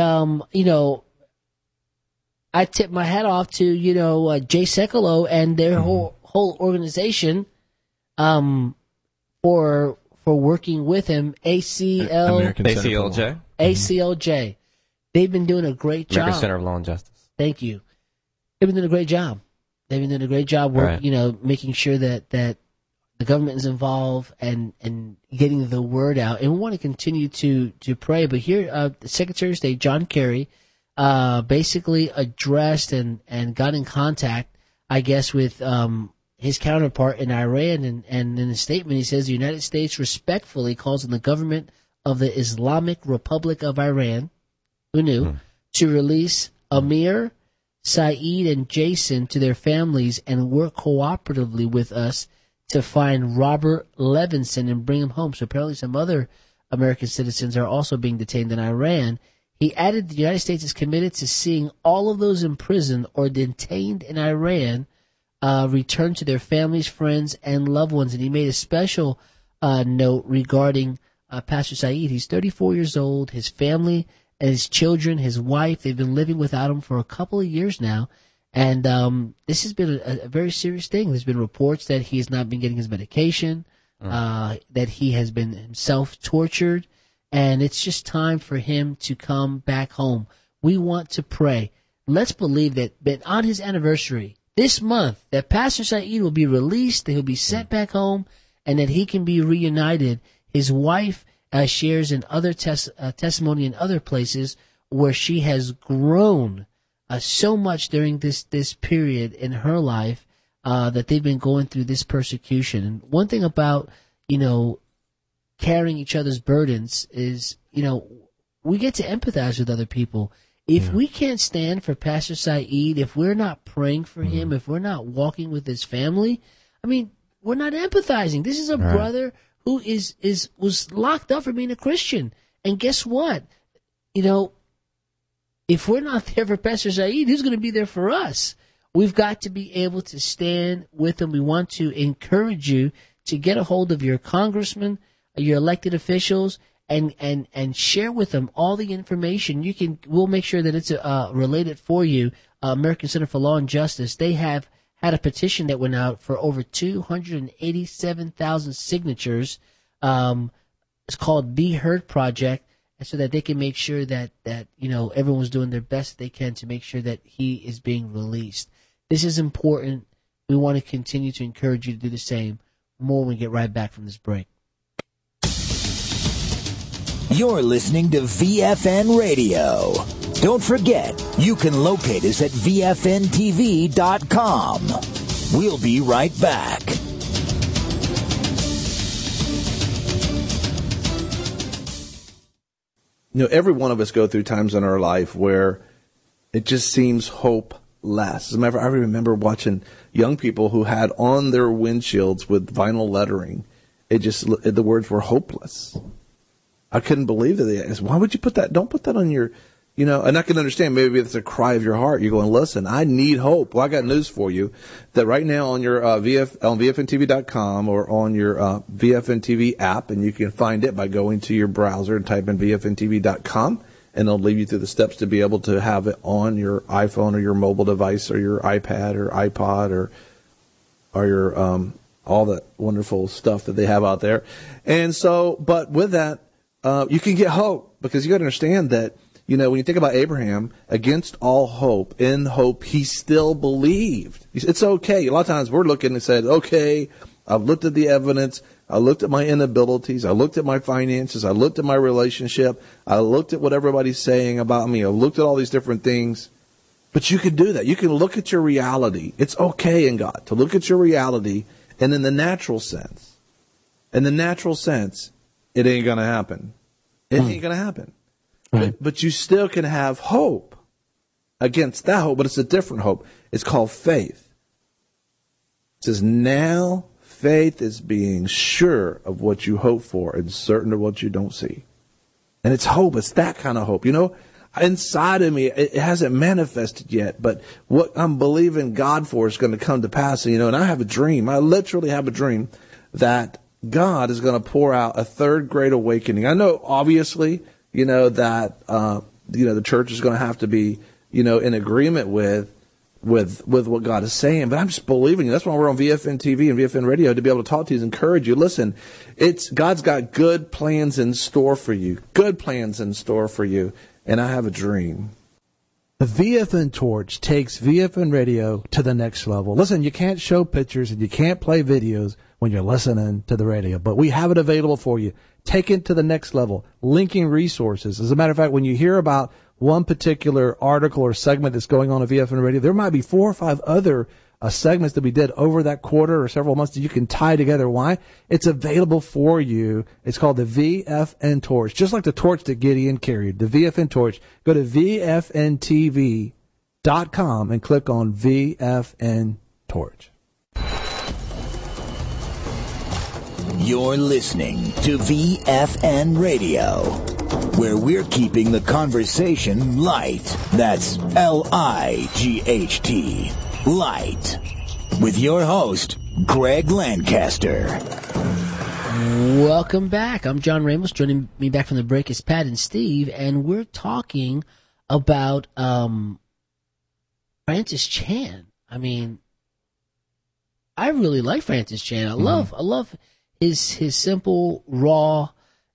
I tip my hat off to, Jay Sekulow and their whole organization, for working with him, ACLJ. They've been doing a great job. American Center of Law and Justice. Thank you. They've been doing a great job. Making sure that the government is involved and getting the word out. And we want to continue to pray. But here, the Secretary of State, John Kerry, basically addressed and got in contact, I guess, with his counterpart in Iran. And in a statement, he says the United States respectfully calls on the government of the Islamic Republic of Iran, who knew, to release Amir, Saeed, and Jason to their families and work cooperatively with us to find Robert Levinson and bring him home. So apparently some other American citizens are also being detained in Iran. He added the United States is committed to seeing all of those in prison or detained in Iran return to their families, friends, and loved ones. And he made a special note regarding Pastor Saeed. He's 34 years old. His family and his children, his wife, they've been living without him for a couple of years now. And this has been a very serious thing. There's been reports that he has not been getting his medication, that he has been himself tortured. And it's just time for him to come back home. We want to pray. Let's believe that on his anniversary, this month, that Pastor Saeed will be released, that he'll be sent back home, and that he can be reunited. His wife shares in other testimony in other places where she has grown so much during this period in her life that they've been going through this persecution. And one thing about, carrying each other's burdens is, we get to empathize with other people. If we can't stand for Pastor Saeed, if we're not praying for him, if we're not walking with his family, we're not empathizing. This is a brother who was locked up for being a Christian. And guess what? If we're not there for Pastor Saeed, who's going to be there for us? We've got to be able to stand with him. We want to encourage you to get a hold of your congressman, your elected officials, and share with them all the information. We'll make sure that it's related for you. American Center for Law and Justice, they have had a petition that went out for over 287,000 signatures. It's called Be Heard Project, so that they can make sure that everyone's doing their best they can to make sure that he is being released. This is important. We want to continue to encourage you to do the same. More when we get right back from this break. You're listening to VFN Radio. Don't forget, you can locate us at VFNTV.com. We'll be right back. Every one of us go through times in our life where it just seems hopeless. As a matter of fact, I remember watching young people who had on their windshields with vinyl lettering, the words were hopeless. I couldn't believe that. Why would you put that? Don't put that on your, and I can understand maybe it's a cry of your heart. You're going, listen, I need hope. Well, I got news for you that right now on your on VFNTV.com or on your VFNTV app, and you can find it by going to your browser and type in VFNTV.com, and it'll lead you through the steps to be able to have it on your iPhone or your mobile device or your iPad or iPod or your all that wonderful stuff that they have out there. And so, but with that, you can get hope, because you got to understand that, when you think about Abraham, against all hope, in hope, he still believed. It's okay. A lot of times we're looking and said, okay, I've looked at the evidence. I looked at my inabilities. I looked at my finances. I looked at my relationship. I looked at what everybody's saying about me. I looked at all these different things. But you can do that. You can look at your reality. It's okay in God to look at your reality, and in the natural sense, it ain't going to happen. It ain't going to happen. Right. But you still can have hope against that hope, but it's a different hope. It's called faith. It says, now faith is being sure of what you hope for and certain of what you don't see. And it's hope. It's that kind of hope. Inside of me, it hasn't manifested yet, but what I'm believing God for is going to come to pass. And I have a dream. I literally have a dream that God is going to pour out a third great awakening. I know, obviously, that the church is going to have to be, in agreement with what God is saying. But I'm just believing. That's why we're on VFN TV and VFN Radio, to be able to talk to you and encourage you. Listen, God's got good plans in store for you. Good plans in store for you. And I have a dream. The VFN Torch takes VFN Radio to the next level. Listen, you can't show pictures and you can't play videos when you're listening to the radio, but we have it available for you. Take it to the next level, linking resources. As a matter of fact, when you hear about one particular article or segment that's going on at VFN Radio, there might be 4 or 5 other segments that we did over that quarter or several months that you can tie together. Why? It's available for you. It's called the VFN Torch, just like the torch that Gideon carried, the VFN Torch. Go to VFNTV.com and click on VFN Torch. You're listening to VFN Radio. where we're keeping the conversation light. That's L-I-G-H-T, light. With your host, Greg Lancaster. Welcome back. I'm John Ramos. Joining me back from the break is Pat and Steve, and we're talking about Francis Chan. I mean, I really like Francis Chan. I love his simple, raw,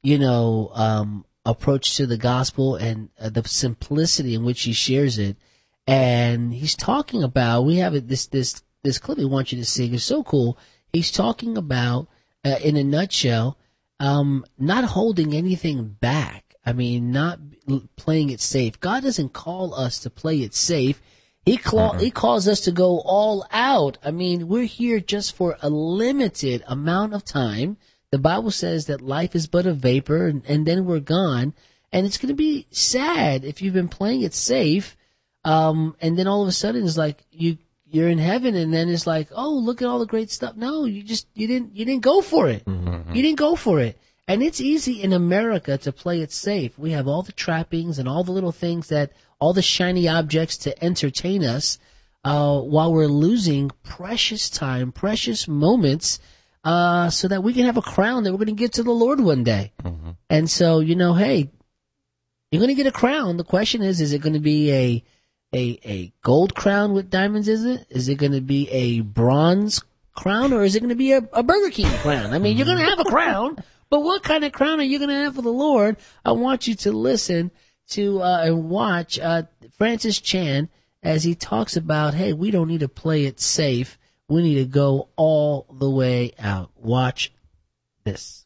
approach to the gospel and the simplicity in which he shares it. And he's talking about, we have this clip we want you to see. It's so cool. He's talking about, in a nutshell, not holding anything back. I mean, not playing it safe. God doesn't call us to play it safe. He calls us to go all out. I mean, we're here just for a limited amount of time. The Bible says that life is but a vapor, and then we're gone. And it's going to be sad if you've been playing it safe, and then all of a sudden it's like you're in heaven, and then it's like, oh, look at all the great stuff. No, you didn't go for it. Mm-hmm. You didn't go for it. And it's easy in America to play it safe. We have all the trappings and all the little things all the shiny objects to entertain us, while we're losing precious time, precious moments, so that we can have a crown that we're going to give to the Lord one day. Mm-hmm. And so, hey, you're going to get a crown. The question is it going to be a gold crown with diamonds, is it? Is it going to be a bronze crown, or is it going to be a Burger King crown? I mean, you're going to have a crown, but what kind of crown are you going to have for the Lord? I want you to listen to and watch Francis Chan as he talks about, hey, we don't need to play it safe. We need to go all the way out. Watch this.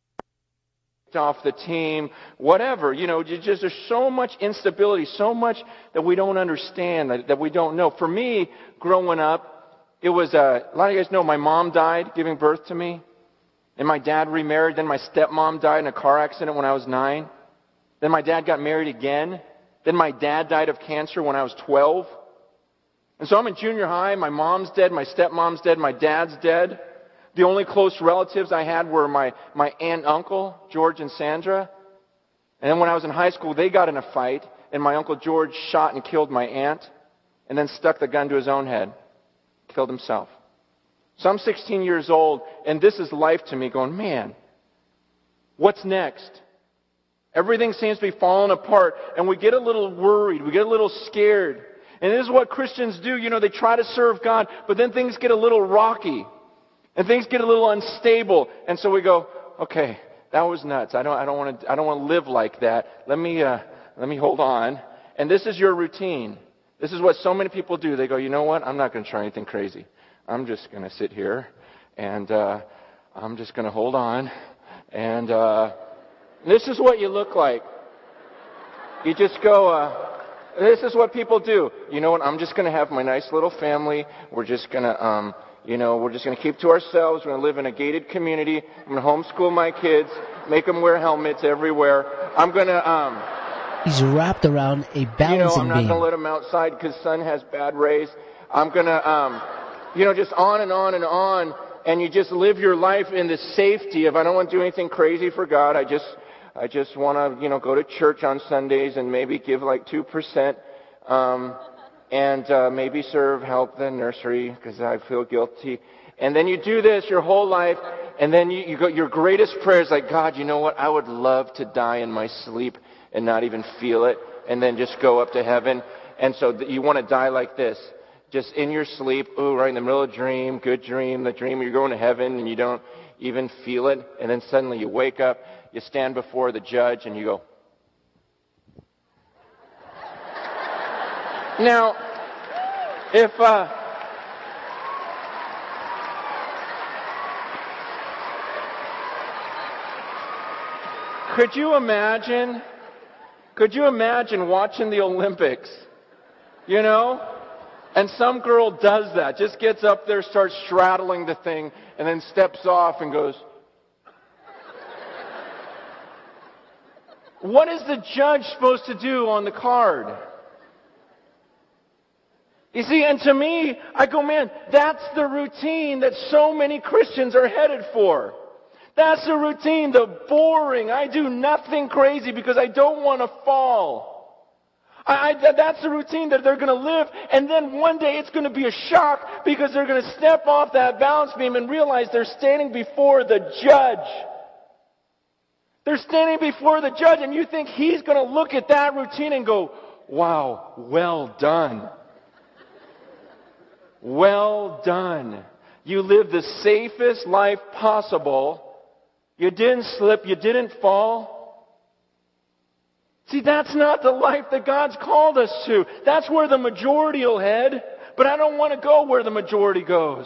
Off the team, whatever, just there's so much instability, so much that we don't understand, that we don't know. For me, growing up, it was a lot of you guys know my mom died giving birth to me, and my dad remarried. Then my stepmom died in a car accident when I was 9. Then my dad got married again. Then my dad died of cancer when I was 12. And so I'm in junior high. My mom's dead. My stepmom's dead. My dad's dead. The only close relatives I had were my aunt and uncle, George and Sandra. And then when I was in high school, they got in a fight, and my uncle George shot and killed my aunt, and then stuck the gun to his own head, killed himself. So I'm 16 years old, and this is life to me, going, man, what's next? Everything seems to be falling apart, and we get a little worried, we get a little scared. And this is what Christians do, they try to serve God, but then things get a little rocky. And things get a little unstable, and so we go, okay, that was nuts. I don't want to live like that. Let me hold on. And this is your routine. This is what so many people do. They go, you know what? I'm not going to try anything crazy. I'm just going to sit here, and I'm just going to hold on. And this is what you look like. You just go. This is what people do. You know what? I'm just going to have my nice little family. We're just going to. We're just going to keep to ourselves. We're going to live in a gated community. I'm going to homeschool my kids, make them wear helmets everywhere. I'm going to... He's wrapped around a balancing I'm not going to let them outside because sun has bad rays. I'm going to, just on and on and on. And you just live your life in the safety of, I don't want to do anything crazy for God. I just want to, go to church on Sundays and maybe give like 2%. And maybe help the nursery because I feel guilty. And then you do this your whole life, and then you go, your greatest prayer is like, God, you know what? I would love to die in my sleep and not even feel it, and then just go up to heaven. And so you want to die like this, just in your sleep, right in the middle of a dream, good dream, the dream you're going to heaven, and you don't even feel it. And then suddenly you wake up, you stand before the judge, and you go, now, if could you imagine watching the Olympics, and some girl does that, just gets up there, starts straddling the thing, and then steps off and goes, what is the judge supposed to do on the card? You see, and to me, I go, man, that's the routine that so many Christians are headed for. That's the routine, the boring. I do nothing crazy because I don't want to fall. That's the routine that they're going to live, and then one day it's going to be a shock because they're going to step off that balance beam and realize they're standing before the judge. They're standing before the judge, and you think he's going to look at that routine and go, wow, well done. Well done. You lived the safest life possible. You didn't slip. You didn't fall. See, that's not the life that God's called us to. That's where the majority will head. But I don't want to go where the majority goes.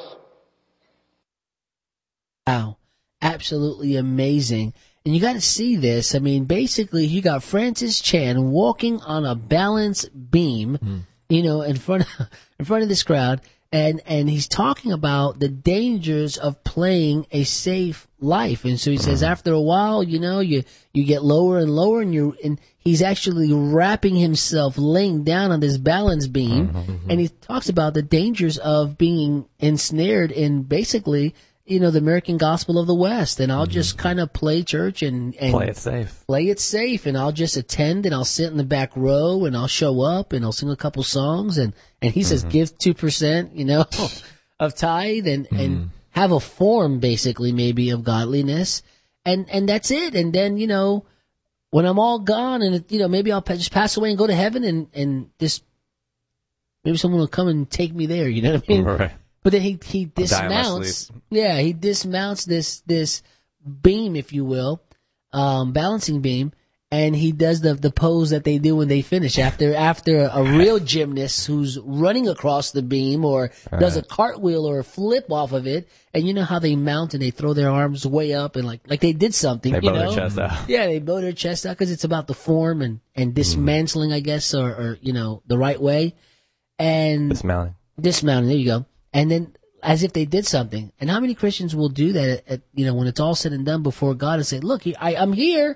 Wow. Absolutely amazing. And you got to see this. I mean, basically, you got Francis Chan walking on a balance beam, in front of this crowd. And he's talking about the dangers of playing a safe life. And so he says after a while, you get lower and lower, and he's actually wrapping himself laying down on this balance beam. And he talks about the dangers of being ensnared in basically, the American gospel of the West. And I'll just kind of play church and play it safe. Play it safe. And I'll just attend, and I'll sit in the back row, and I'll show up, and I'll sing a couple songs. And he says, give 2%, of tithe and have a form basically maybe of godliness. And that's it. And then, when I'm all gone and, maybe I'll just pass away and go to heaven and this, maybe someone will come and take me there. You know what I mean? Right. But then he dismounts. Yeah, he dismounts this beam, if you will, balancing beam, and he does the pose that they do when they finish after a real gymnast who's running across the beam or does a cartwheel or a flip off of it. And you know how they mount and they throw their arms way up and like they did something. They bow their chest out. Yeah, they bow their chest out because it's about the form and dismantling, I guess, or the right way. And dismounting. There you go. And then, as if they did something. And how many Christians will do that at when it's all said and done before God and say, look, I'm here.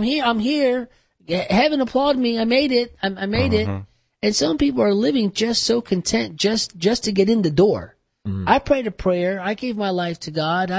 Heaven applaud me. I made it. I made it. And some people are living just so content just to get in the door. I prayed a prayer. I gave my life to God.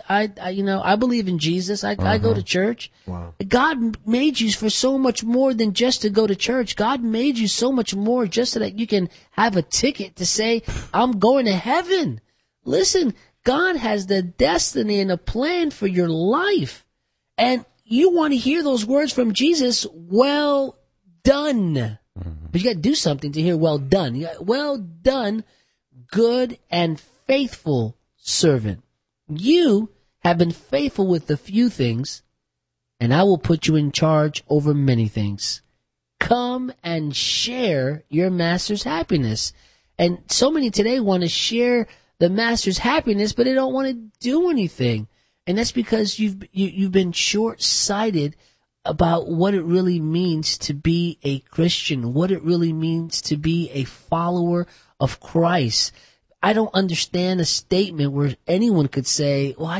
I believe in Jesus. I go to church. Wow. God made you for so much more than just to go to church. God made you so much more just so that you can have a ticket to say, I'm going to heaven. Listen, God has the destiny and a plan for your life. And you want to hear those words from Jesus, well done. But you got to do something to hear well done. Well done, good and faithful servant. You have been faithful with a few things, and I will put you in charge over many things. Come and share your master's happiness. And so many today want to share the master's happiness, but they don't want to do anything. And that's because you've been short-sighted about what it really means to be a Christian, what it really means to be a follower of Christ. I don't understand a statement where anyone could say, well,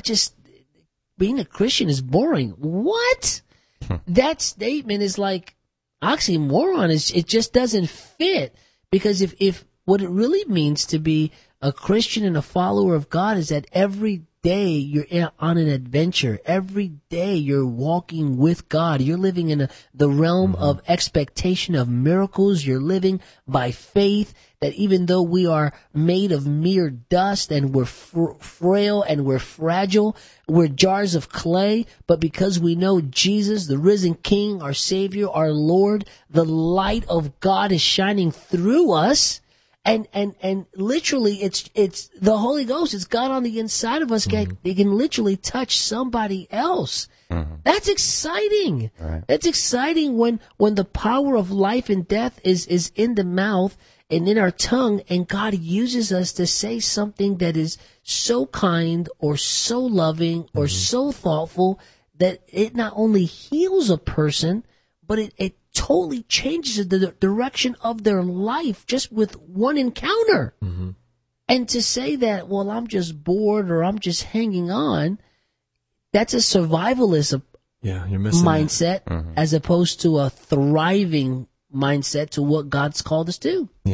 being a Christian is boring. What? That statement is like oxymoron. It just doesn't fit. Because if what it really means to be a Christian and a follower of God is that every day you're on an adventure. Every day you're walking with God. You're living in the realm of expectation of miracles. You're living by faith that even though we are made of mere dust and we're frail and we're fragile, we're jars of clay, but because we know Jesus, the risen King, our Savior, our Lord, the light of God is shining through us. And literally it's the Holy Ghost. It's God on the inside of us. They can literally touch somebody else. That's exciting. Right. That's exciting when the power of life and death is in the mouth and in our tongue, and God uses us to say something that is so kind or so loving or so thoughtful that it not only heals a person, but it totally changes the direction of their life just with one encounter. And to say that, well, I'm just bored or I'm just hanging on, that's a survivalist you're missing mindset as opposed to a thriving mindset to what God's called us to. Yeah.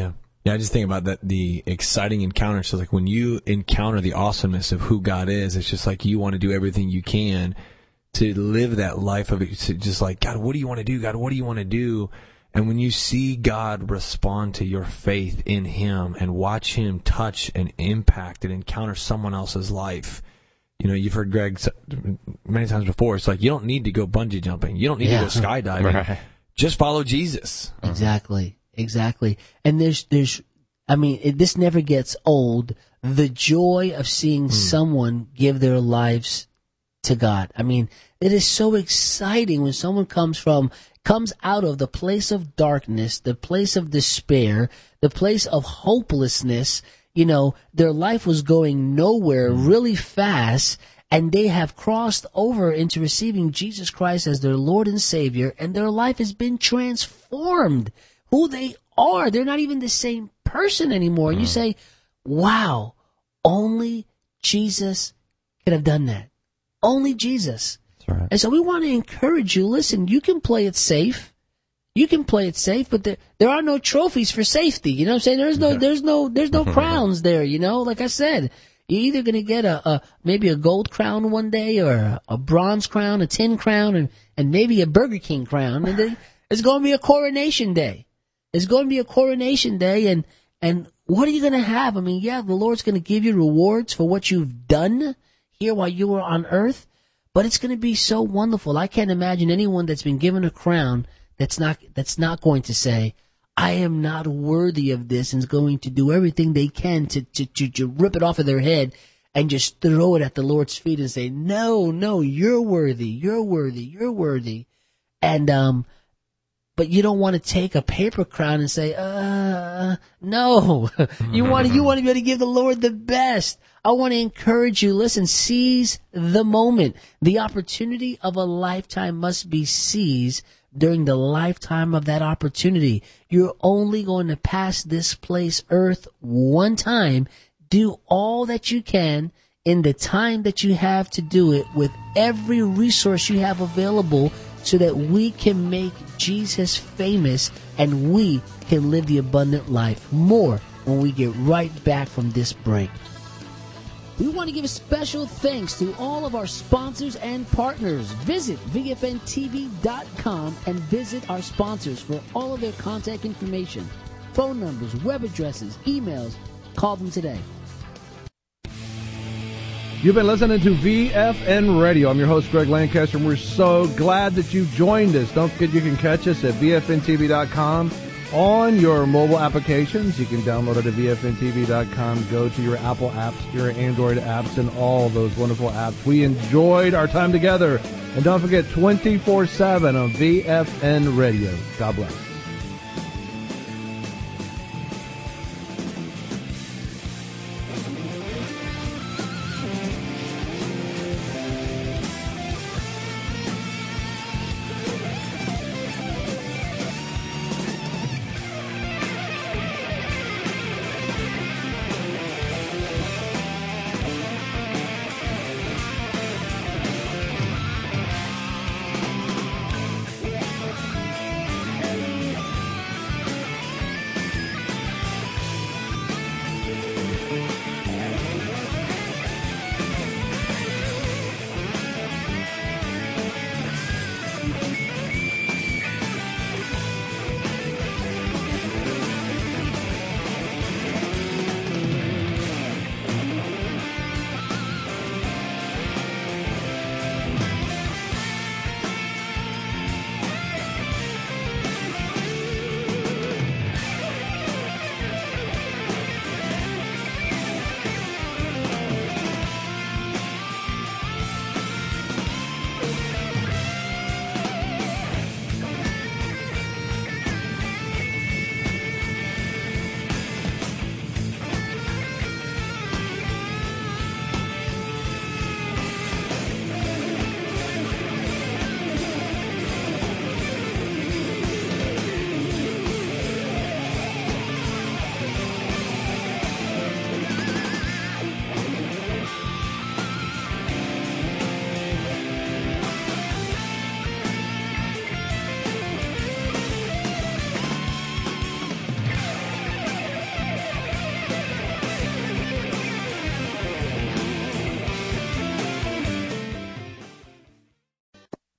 Yeah, I just think about that, the exciting encounter. So like when you encounter the awesomeness of who God is, it's just like you want to do everything you can to live that life of it. Just like, God, what do you want to do? God, what do you want to do? And when you see God respond to your faith in Him and watch Him touch and impact and encounter someone else's life, you know, you've heard Greg many times before. It's like, you don't need to go bungee jumping. You don't need to go skydiving. Right. Just follow Jesus. Exactly. And this never gets old. The joy of seeing someone give their lives to God. I mean, it is so exciting when someone comes out of the place of darkness, the place of despair, the place of hopelessness. You know, their life was going nowhere really fast, and they have crossed over into receiving Jesus Christ as their Lord and Savior, and their life has been transformed. Who they are, they're not even the same person anymore. You say, wow, only Jesus could have done that. Only Jesus. That's right. And so we want to encourage you, listen, you can play it safe. But there are no trophies for safety. You know what I'm saying? There's no crowns there, you know? Like I said, you're either going to get maybe a gold crown one day, or a bronze crown, a tin crown, and maybe a Burger King crown. And then it's going to be a coronation day. It's going to be a coronation day, and what are you going to have? I mean, yeah, the Lord's going to give you rewards for what you've done here while you were on earth, but it's going to be so wonderful. I can't imagine anyone that's been given a crown that's not going to say, I am not worthy of this, and is going to do everything they can to rip it off of their head and just throw it at the Lord's feet and say, no, you're worthy. And, but you don't want to take a paper crown and say, no. You want to be able to give the Lord the best. I want to encourage you, listen, seize the moment. The opportunity of a lifetime must be seized during the lifetime of that opportunity. You're only going to pass this place, earth, one time. Do all that you can in the time that you have to do it, with every resource you have available, so that we can make Jesus famous and we can live the abundant life. More when we get right back from this break. We want to give a special thanks to all of our sponsors and partners. Visit VFNTV.com and visit our sponsors for all of their contact information, phone numbers, web addresses, emails. Call them today. You've been listening to VFN Radio. I'm your host, Greg Lancaster, and we're so glad that you joined us. Don't forget you can catch us at VFNTV.com on your mobile applications. You can download it at VFNTV.com. Go to your Apple apps, your Android apps, and all those wonderful apps. We enjoyed our time together. And don't forget, 24/7 on VFN Radio. God bless.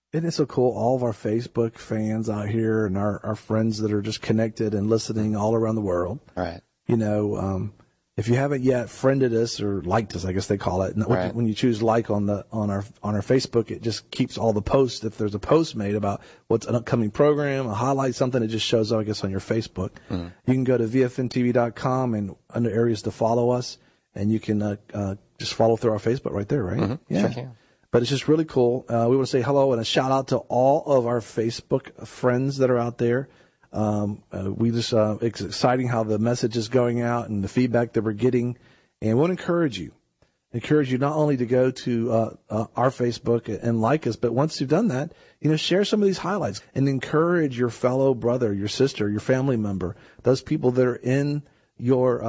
Isn't it so cool? All of our Facebook fans out here and our friends that are just connected and listening all around the world. Right. You know, if you haven't yet friended us or liked us, I guess they call it. Right. When you choose like on our Facebook, it just keeps all the posts. If there's a post made about what's an upcoming program, a highlight, something, it just shows up, I guess, on your Facebook. Mm. You can go to VFNTV.com and under areas to follow us, and you can just follow through our Facebook right there, right? Mm-hmm. Yeah. Sure can. But it's just really cool. We want to say hello and a shout out to all of our Facebook friends that are out there. It's exciting how the message is going out and the feedback that we're getting. And we want to encourage you not only to go to our Facebook and like us, but once you've done that, share some of these highlights and encourage your fellow brother, your sister, your family member, those people that are in your